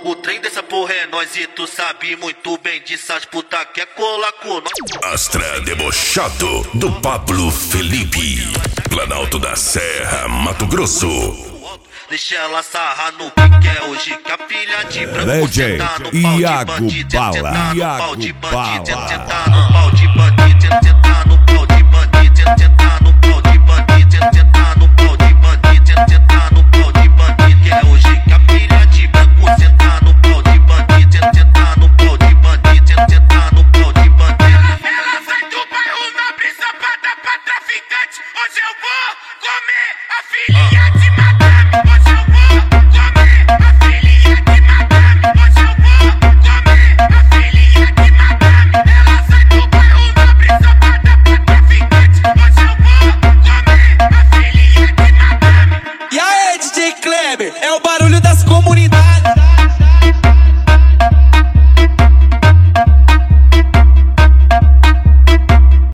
O trem dessa porra é nós e tu sabe muito bem disso. As puta quer colar com nós. Astra debochado do Pablo Felipe, Planalto da Serra, Mato Grosso. Deixa ela sarrar no que é hoje que a filha de branco Legend senta no pau de Iago bandido, Bala, senta no Iago pau de bandido, Bala. senta no pau de bandido, senta no pau de bandido, senta